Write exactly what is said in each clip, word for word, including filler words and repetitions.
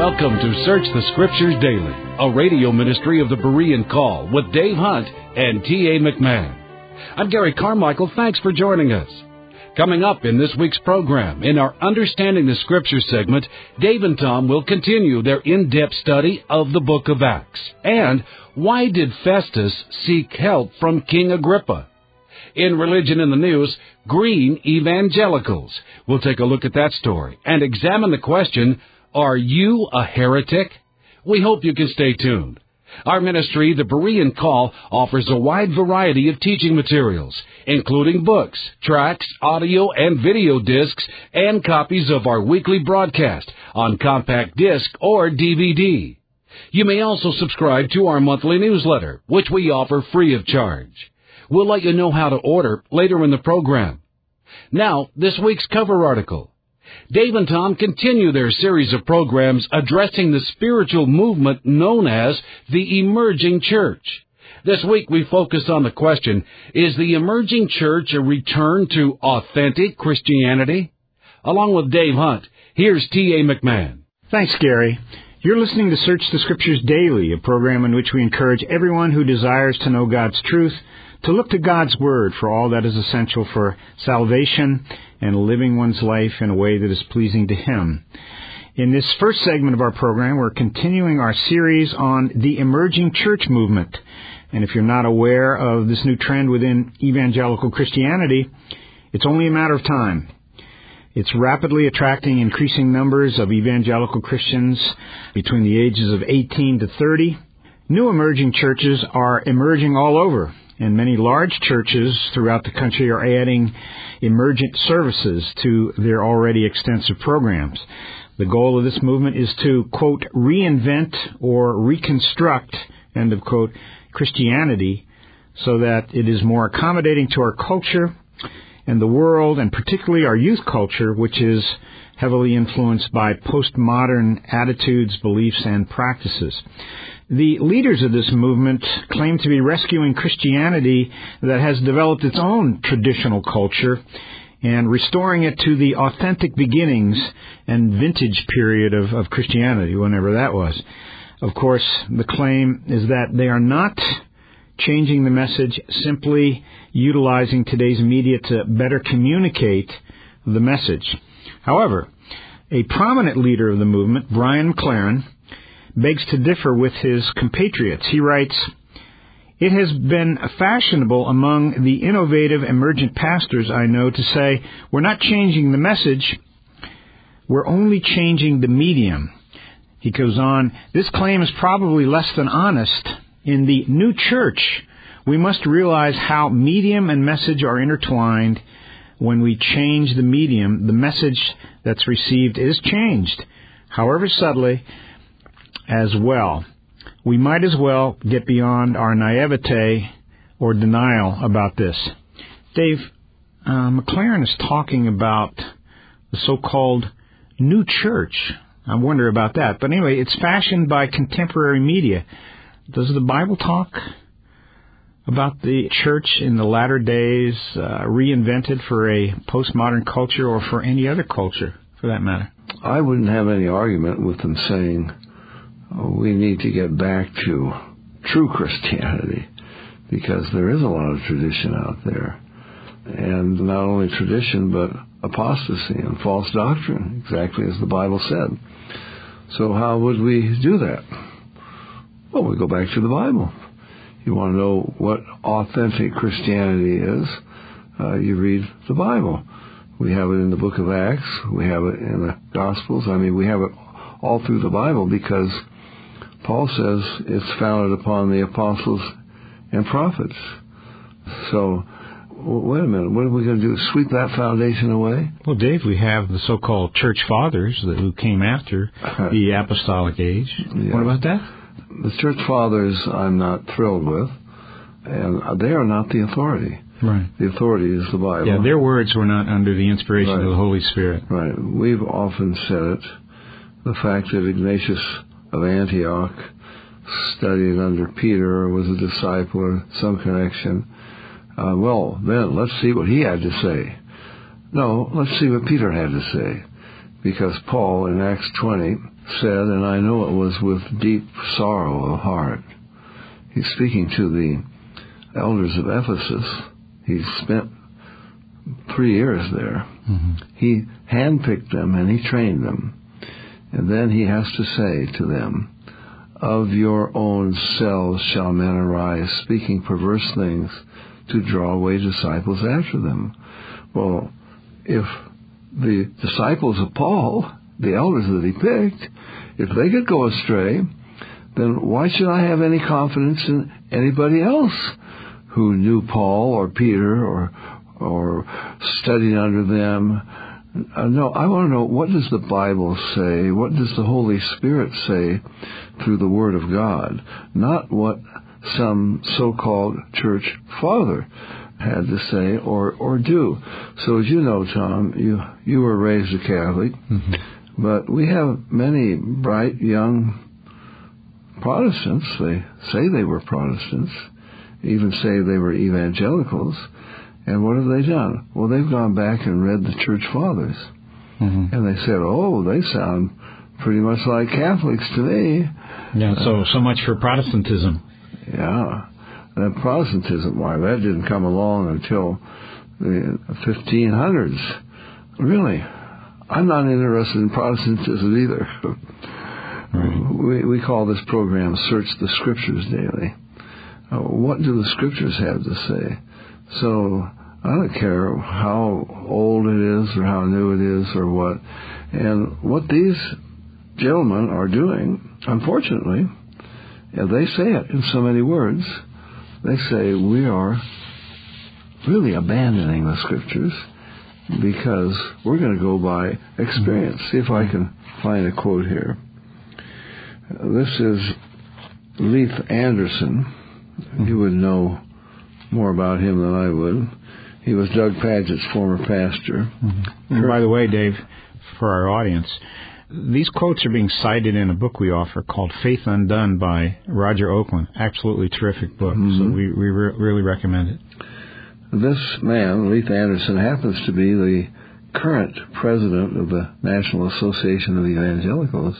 Welcome to Search the Scriptures Daily, a radio ministry of the Berean Call with Dave Hunt and T A McMahon. I'm Gary Carmichael. Thanks for joining us. Coming up in this week's program, in our Understanding the Scriptures segment, Dave and Tom will continue their in-depth study of the book of Acts. And why did Festus seek help from King Agrippa? In Religion in the News, green evangelicals. We'll take a look at that story and examine the question, are you a heretic? We hope you can stay tuned. Our ministry, the Berean Call, offers a wide variety of teaching materials, including books, tracts, audio and video discs, and copies of our weekly broadcast on compact disc or D V D. You may also subscribe to our monthly newsletter, which we offer free of charge. We'll let you know how to order later in the program. Now, this week's cover article. Dave and Tom continue their series of programs addressing the spiritual movement known as the emerging church. This week we focus on the question, is the emerging church a return to authentic Christianity? Along with Dave Hunt, here's T A McMahon. Thanks, Gary. You're listening to Search the Scriptures Daily, a program in which we encourage everyone who desires to know God's truth to look to God's Word for all that is essential for salvation and living one's life in a way that is pleasing to Him. In this first segment of our program, we're continuing our series on the emerging church movement. And if you're not aware of this new trend within evangelical Christianity, it's only a matter of time. It's rapidly attracting increasing numbers of evangelical Christians between the ages of eighteen to thirty. New emerging churches are emerging all over, and many large churches throughout the country are adding emergent services to their already extensive programs. The goal of this movement is to, quote, reinvent or reconstruct, end of quote, Christianity so that it is more accommodating to our culture and the world, and particularly our youth culture, which is heavily influenced by postmodern attitudes, beliefs, and practices. The leaders of this movement claim to be rescuing Christianity that has developed its own traditional culture and restoring it to the authentic beginnings and vintage period of, of Christianity, whenever that was. Of course, the claim is that they are not changing the message, simply utilizing today's media to better communicate the message. However, a prominent leader of the movement, Brian McLaren, begs to differ with his compatriots. He writes, "It has been fashionable among the innovative emergent pastors I know to say, we're not changing the message, we're only changing the medium." He goes on, "This claim is probably less than honest. In the new church, we must realize how medium and message are intertwined. When we change the medium, the message that's received is changed, however subtly, as well. We might as well get beyond our naivete or denial about this." Dave, uh, McLaren is talking about the so-called new church. I wonder about that. But anyway, it's fashioned by contemporary media. Does the Bible talk about the church in the latter days uh, reinvented for a postmodern culture or for any other culture, for that matter? I wouldn't have any argument with them saying we need to get back to true Christianity, because there is a lot of tradition out there. And not only tradition, but apostasy and false doctrine, exactly as the Bible said. So how would we do that? Well, we go back to the Bible. You want to know what authentic Christianity is, uh, you read the Bible. We have it in the book of Acts. We have it in the Gospels. I mean, we have it all through the Bible because Paul says it's founded upon the apostles and prophets. So, wait a minute, what are we going to do, sweep that foundation away? Well, Dave, we have the so-called church fathers that, who came after the apostolic age. Yeah. What about that? The church fathers I'm not thrilled with, and they are not the authority. Right. The authority is the Bible. Yeah, their words were not under the inspiration right. of the Holy Spirit. Right. We've often said it. The fact that Ignatius of Antioch studied under Peter or was a disciple or some connection, uh, well, then let's see what he had to say. No, let's see what Peter had to say. Because Paul in Acts twenty said, and I know it was with deep sorrow of heart. He's speaking to the elders of Ephesus. He spent three years there. Mm-hmm. He handpicked them and he trained them. And then he has to say to them, of your own selves shall men arise, speaking perverse things to draw away disciples after them. Well, if the disciples of Paul, the elders that he picked, if they could go astray, then why should I have any confidence in anybody else who knew Paul or Peter or or studied under them? Uh, no, I want to know, what does the Bible say? What does the Holy Spirit say through the Word of God? Not what some so-called church father had to say or, or do. So as you know, Tom, you, you were raised a Catholic, mm-hmm. but we have many bright young Protestants. They say they were Protestants, even say they were evangelicals. And what have they done? Well, they've gone back and read the church fathers. Mm-hmm. And they said, oh, they sound pretty much like Catholics to me. Yeah, so uh, so much for Protestantism. Yeah. And Protestantism, why, that didn't come along until the fifteen hundreds. Really. I'm not interested in Protestantism either. Right. We, we call this program Search the Scriptures Daily. Uh, what do the Scriptures have to say? So I don't care how old it is or how new it is or what. And what these gentlemen are doing, unfortunately, and they say it in so many words, they say we are really abandoning the Scriptures because we're going to go by experience. See if I can find a quote here. This is Leith Anderson. You would know more about him than I would. He was Doug Padgett's former pastor. Mm-hmm. And by the way, Dave, for our audience, these quotes are being cited in a book we offer called Faith Undone by Roger Oakland. Absolutely terrific book, mm-hmm. so we, we re- really recommend it. This man, Leith Anderson, happens to be the current president of the National Association of Evangelicals.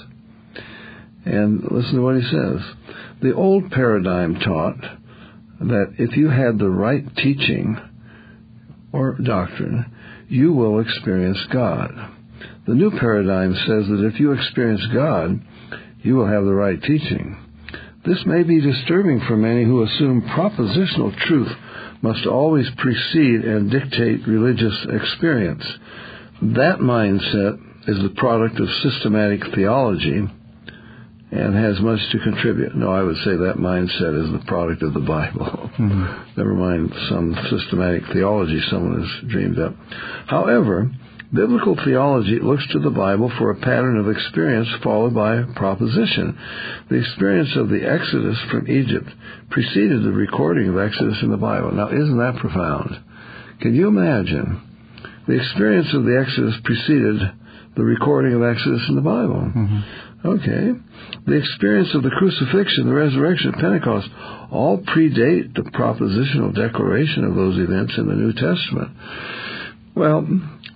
And listen to what he says. The old paradigm taught that if you had the right teaching or doctrine, you will experience God. The new paradigm says that if you experience God, you will have the right teaching. This may be disturbing for many who assume propositional truth must always precede and dictate religious experience. That mindset is the product of systematic theology and has much to contribute. No, I would say that mindset is the product of the Bible. Mm-hmm. Never mind some systematic theology someone has dreamed up. However, biblical theology looks to the Bible for a pattern of experience followed by proposition. The experience of the Exodus from Egypt preceded the recording of Exodus in the Bible. Now, isn't that profound? Can you imagine? The experience of the Exodus preceded the recording of Exodus in the Bible. Mm-hmm. Okay. The experience of the crucifixion, the resurrection, Pentecost, all predate the propositional declaration of those events in the New Testament. Well,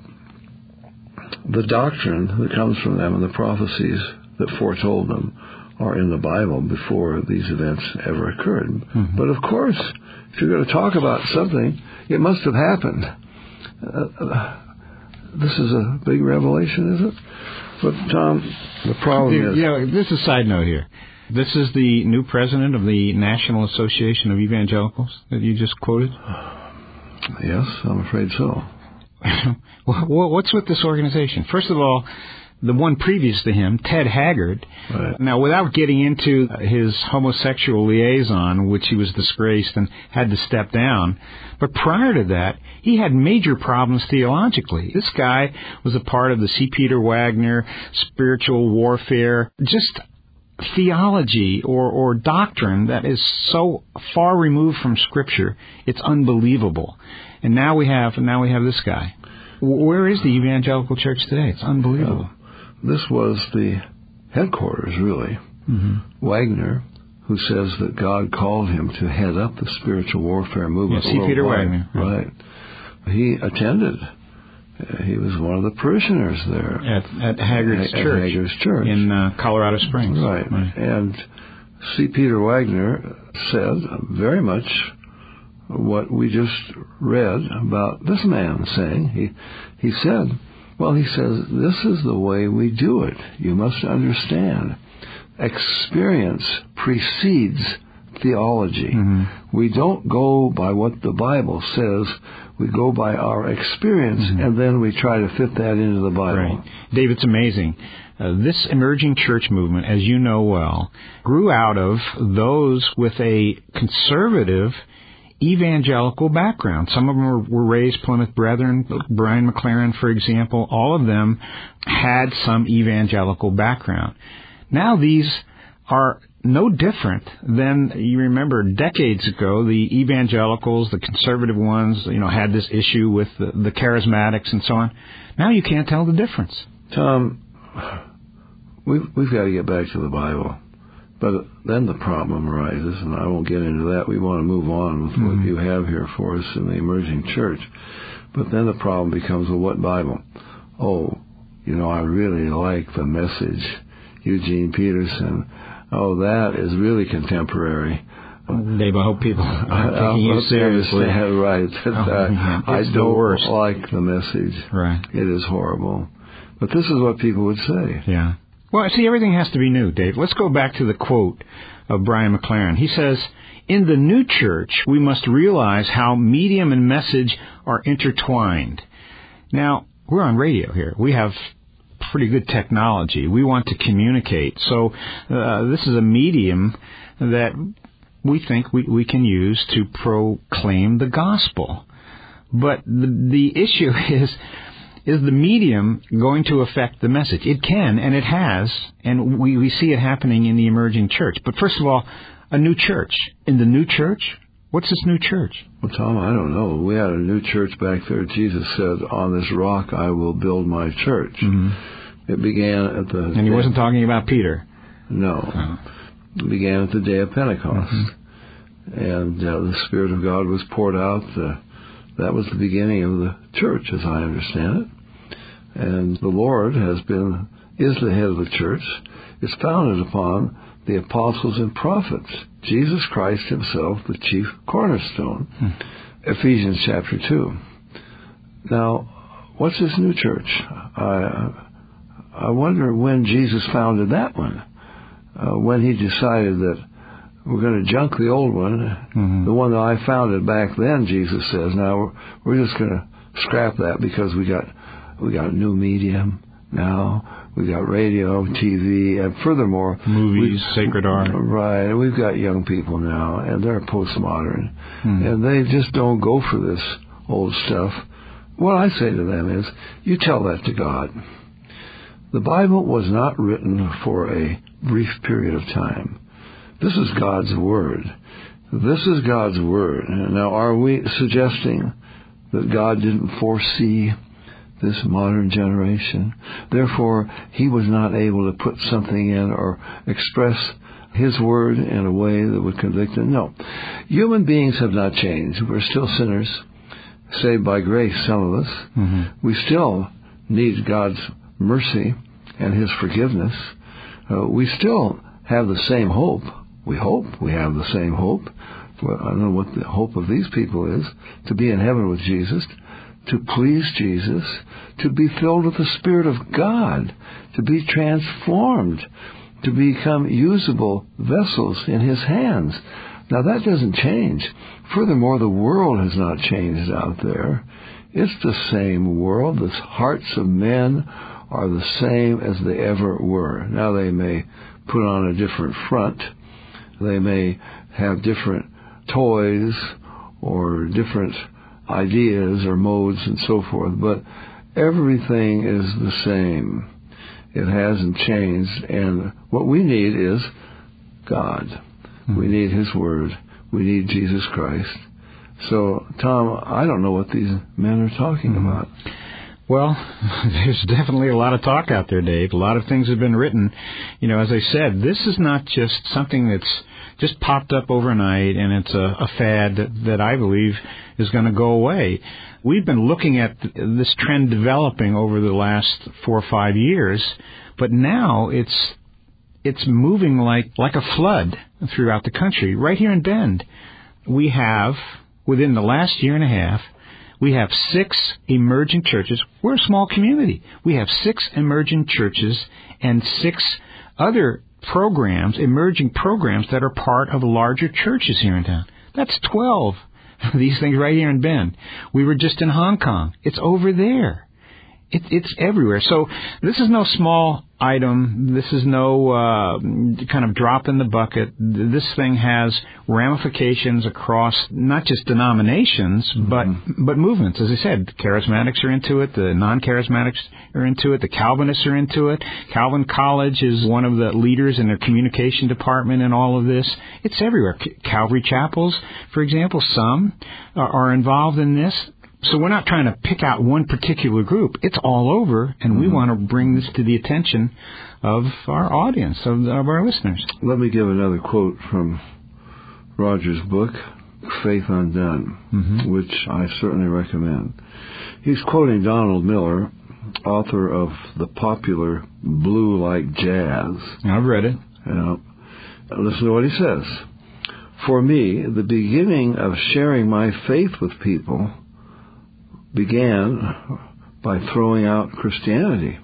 the doctrine that comes from them and the prophecies that foretold them are in the Bible before these events ever occurred. Mm-hmm. But of course, if you're going to talk about something, it must have happened. Uh, uh, this is a big revelation, is it? But, Tom, the problem is... Yeah, this is a side note here. This is the new president of the National Association of Evangelicals that you just quoted? Yes, I'm afraid so. What's with this organization? First of all, the one previous to him, Ted Haggard. Right. Now, without getting into his homosexual liaison, which he was disgraced and had to step down, but prior to that, he had major problems theologically. This guy was a part of the C. Peter Wagner spiritual warfare, just theology or, or doctrine that is so far removed from Scripture, it's unbelievable. And now we have now we have this guy. Where is the evangelical church today? It's unbelievable. Uh, this was the headquarters, really. Mm-hmm. Wagner, who says that God called him to head up the spiritual warfare movement. Yeah, C. Peter Wagner. Right. He attended Uh, he was one of the parishioners there. At, at Haggard's at, Church. At Haggard's Church. In uh, Colorado Springs. Right. right. And C. Peter Wagner said very much what we just read about this man saying. He, he said, well, he says, this is the way we do it. You must understand. Experience precedes theology. Mm-hmm. We don't go by what the Bible says. We go by our experience, mm-hmm. and then we try to fit that into the Bible. Right. Dave, it's amazing. Uh, this emerging church movement, as you know well, grew out of those with a conservative evangelical background. Some of them were, were raised Plymouth Brethren. Brian McLaren, for example, all of them had some evangelical background. Now these are no different than, you remember, decades ago, the evangelicals, the conservative ones, you know, had this issue with the, the charismatics and so on. Now you can't tell the difference. Tom, we've, we've got to get back to the Bible. But then the problem arises, and I won't get into that. We want to move on with mm-hmm. what you have here for us in the emerging church. But then the problem becomes, well, what Bible? Oh, you know, I really like the Message. Eugene Peterson. Oh, that is really contemporary. Dave, I hope people are taking you seriously. Right. Oh, uh, I the don't worst. like the Message. Right. It is horrible. But this is what people would say. Yeah. Well, see, everything has to be new, Dave. Let's go back to the quote of Brian McLaren. He says, in the new church, we must realize how medium and message are intertwined. Now, we're on radio here. We have pretty good technology. We want to communicate. So uh, this is a medium that we think we, we can use to proclaim the gospel. But the, the issue is, is the medium going to affect the message? It can, and it has, and we, we see it happening in the emerging church. But first of all, a new church. In the new church, what's this new church? Well, Tom, I don't know. We had a new church back there. Jesus said, on this rock I will build my church. Mm-hmm. It began at the... And he wasn't talking about Peter. No. Oh. It began at the day of Pentecost. Mm-hmm. And uh, the Spirit of God was poured out. Uh, that was the beginning of the church, as I understand it. And the Lord has been, is the head of the church. It's founded upon the apostles and prophets. Jesus Christ himself, the chief cornerstone. Hmm. Ephesians chapter two. Now, what's this new church? I, I wonder when Jesus founded that one. Uh, when he decided that we're going to junk the old one, mm-hmm. the one that I founded back then, Jesus says. Now, we're, we're just going to scrap that because we got we got a new medium now. We got radio, T V, and furthermore... Movies, sacred art. Right. We've got young people now, and they're postmodern. Mm. And they just don't go for this old stuff. What I say to them is, you tell that to God. The Bible was not written for a brief period of time. This is God's Word. This is God's Word. Now, are we suggesting that God didn't foresee this modern generation? Therefore, he was not able to put something in or express his word in a way that would convict them? No. Human beings have not changed. We're still sinners, saved by grace, some of us. Mm-hmm. We still need God's mercy and his forgiveness. Uh, we still have the same hope. We hope we have the same hope. Well, I don't know what the hope of these people is, to be in heaven with Jesus, to please Jesus, to be filled with the Spirit of God, to be transformed, to become usable vessels in his hands. Now, that doesn't change. Furthermore, the world has not changed out there. It's the same world. The hearts of men are the same as they ever were. Now, they may put on a different front. They may have different toys or different ideas or modes and so forth, but everything is the same. It hasn't changed, and what we need is God. Mm-hmm. We need his word. We need Jesus Christ. So, Tom, I don't know what these men are talking mm-hmm. about. Well, there's definitely a lot of talk out there, Dave. A lot of things have been written. You know, as I said, this is not just something that's just popped up overnight, and it's a, a fad that, that I believe is going to go away. We've been looking at this trend developing over the last four or five years, but now it's it's moving like, like a flood throughout the country. Right here in Bend, we have, within the last year and a half, we have six emergent churches. We're a small community. We have six emergent churches and six other programs, emerging programs that are part of larger churches here in town. That's twelve of these things right here in Bend. We were just in Hong Kong. It's over there. It, it's everywhere. So this is no small item. This is no uh, kind of drop in the bucket. This thing has ramifications across not just denominations, mm-hmm. but but movements. As I said, charismatics are into it. The non-charismatics are into it. The Calvinists are into it. Calvin College is one of the leaders in their communication department in all of this. It's everywhere. Calvary Chapels, for example, some are involved in this. So we're not trying to pick out one particular group. It's all over, and mm-hmm. we want to bring this to the attention of our audience, of, of our listeners. Let me give another quote from Roger's book, Faith Undone, mm-hmm. which I certainly recommend. He's quoting Donald Miller, author of the popular Blue Like Jazz. I've read it. Yeah. Listen to what he says. For me, the beginning of sharing my faith with people began by throwing out Christianity.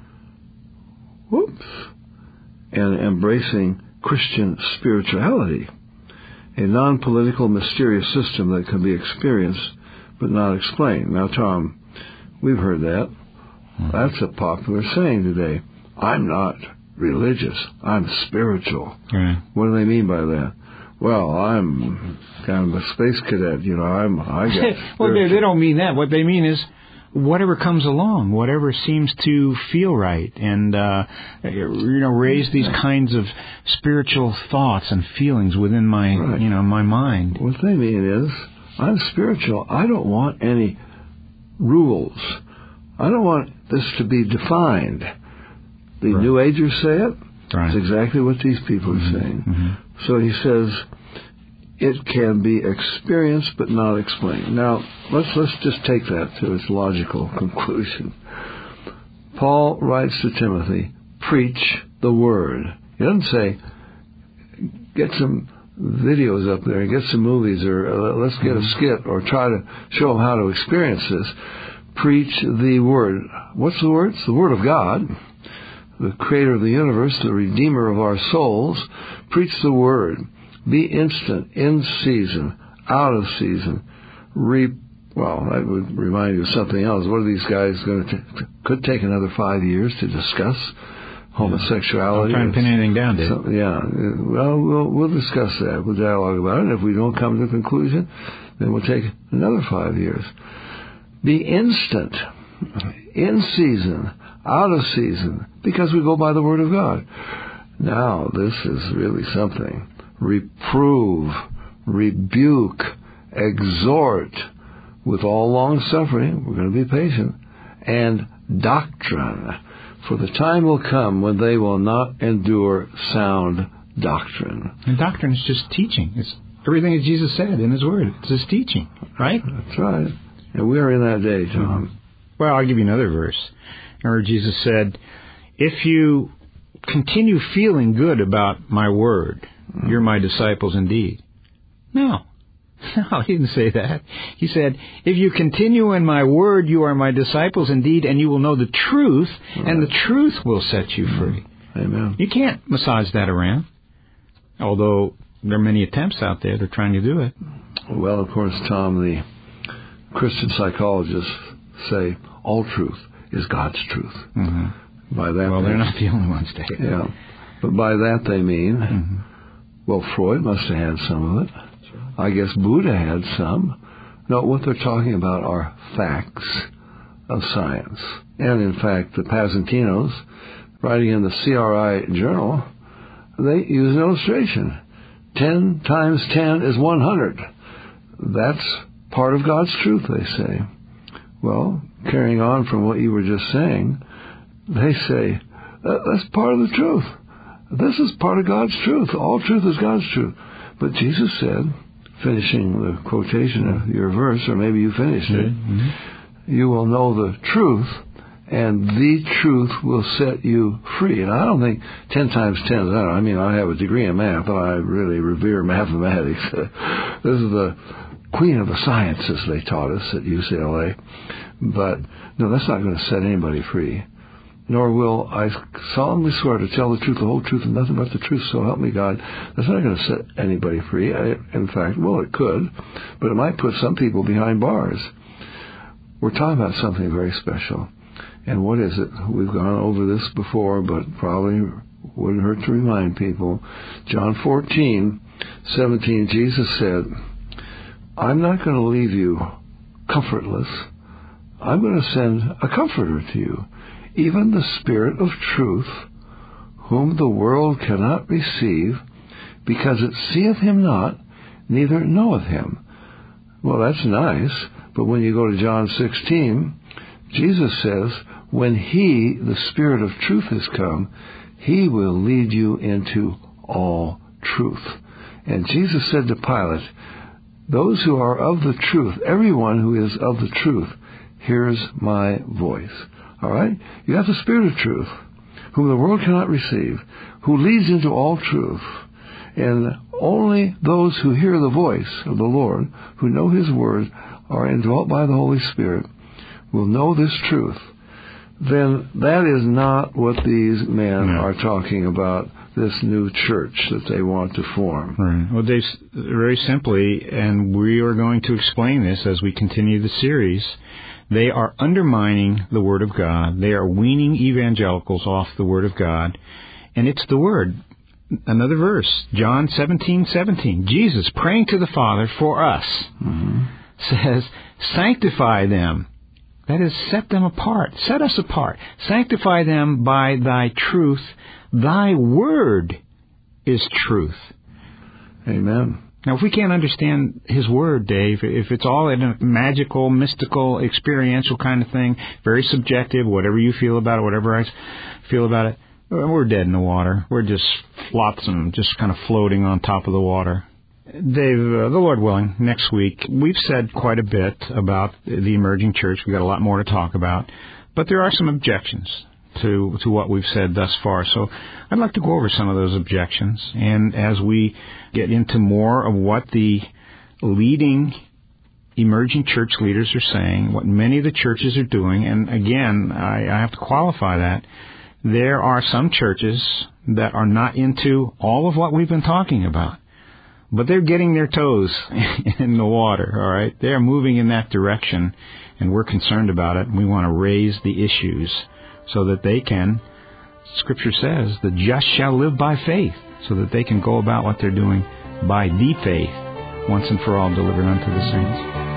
Whoops. And embracing Christian spirituality, a non-political, mysterious system that can be experienced but not explained. Now, Tom, we've heard that. That's a popular saying today. I'm not religious. I'm spiritual. Right. What do they mean by that? Well, I'm kind of a space cadet, you know. I'm. I got. Well, they, they don't mean that. What they mean is whatever comes along, whatever seems to feel right, and uh, you know, raise these kinds of spiritual thoughts and feelings within my, right. you know, my mind. What they mean is, I'm spiritual. I don't want any rules. I don't want this to be defined. The right. New Agers say it. Right. It's exactly what these people mm-hmm. are saying. Mm-hmm. So he says, it can be experienced but not explained. Now, let's let's just take that to its logical conclusion. Paul writes to Timothy, preach the word. He doesn't say, get some videos up there and get some movies, or uh, let's get a skit, or try to show them how to experience this. Preach the word. What's the word? It's the word of God, the creator of the universe, the redeemer of our souls. Preach the word. Be instant, in season, out of season. Re- well, that would remind you of something else. What are these guys going to t- could take another five years to discuss homosexuality? I'm trying to pin anything down, Dave. So, yeah. Well, we'll we'll discuss that. We'll dialogue about it. And if we don't come to a conclusion, then we'll take another five years. Be instant, in season, out of season, because we go by the word of God. Now, this is really something. Reprove, rebuke, exhort with all long suffering. We're going to be patient. And doctrine. For the time will come when they will not endure sound doctrine. And doctrine is just teaching. It's everything that Jesus said in his word. It's his teaching, right? That's right. And we are in that day, Tom. Well, I'll give you another verse. Remember, Jesus said, if you continue feeling good about my word, mm. you're my disciples indeed. No. No, he didn't say that. He said, if you continue in my word, you are my disciples indeed, and you will know the truth, right. and the truth will set you free. Amen. You can't massage that around, although there are many attempts out there that are trying to do it. Well, of course, Tom, the Christian psychologists say all truth is God's truth. Mm-hmm. By that, well, they're not the only ones, Dave. Yeah, but by that they mean, mm-hmm. well, Freud must have had some of it. I guess Buddha had some. No, what they're talking about are facts of science. And in fact, the Pasentinos, writing in the C R I journal, they use an illustration. Ten times ten is one hundred. That's part of God's truth, they say. Well, carrying on from what you were just saying, they say, that's part of the truth. This is part of God's truth. All truth is God's truth. But Jesus said, finishing the quotation of your verse, or maybe you finished it, mm-hmm. you will know the truth, and the truth will set you free. And I don't think ten times ten is that. I mean, I have a degree in math, and I really revere mathematics. This is the queen of the sciences, they taught us at U C L A. But, no, that's not going to set anybody free. Nor will I solemnly swear to tell the truth, the whole truth, and nothing but the truth, so help me God. That's not going to set anybody free. I, in fact, well, it could, but it might put some people behind bars. We're talking about something very special. And what is it? We've gone over this before, but probably wouldn't hurt to remind people. John fourteen seventeen, Jesus said, I'm not going to leave you comfortless. I'm going to send a comforter to you, even the Spirit of truth, whom the world cannot receive, because it seeth him not, neither knoweth him. Well, that's nice, but when you go to John sixteen, Jesus says, when he, the Spirit of truth, has come, he will lead you into all truth. And Jesus said to Pilate, those who are of the truth, everyone who is of the truth, hears my voice. All right? You have the Spirit of truth, whom the world cannot receive, who leads into all truth. And only those who hear the voice of the Lord, who know his word, are indwelt by the Holy Spirit, will know this truth. Then that is not what these men no. are talking about, this new church that they want to form. Right. Well, Dave, very simply, and we are going to explain this as we continue the series, they are undermining the Word of God. They are weaning evangelicals off the Word of God. And it's the Word. Another verse, John seventeen seventeen. Jesus, praying to the Father for us, mm-hmm. says, sanctify them. That is, set them apart. Set us apart. Sanctify them by thy truth. Thy word is truth. Amen. Now, if we can't understand his word, Dave, if it's all in a magical, mystical, experiential kind of thing, very subjective, whatever you feel about it, whatever I feel about it, we're dead in the water. We're just flotsam, just kind of floating on top of the water. Dave, uh, the Lord willing, next week, we've said quite a bit about the emerging church. We've got a lot more to talk about. But there are some objections to to what we've said thus far. So I'd like to go over some of those objections. And as we get into more of what the leading emerging church leaders are saying, what many of the churches are doing, and again, I, I have to qualify that, there are some churches that are not into all of what we've been talking about. But they're getting their toes in the water, all right? They're moving in that direction, and we're concerned about it. We want to raise the issues so that they can, Scripture says, the just shall live by faith, so that they can go about what they're doing by the faith, once and for all delivered unto the saints.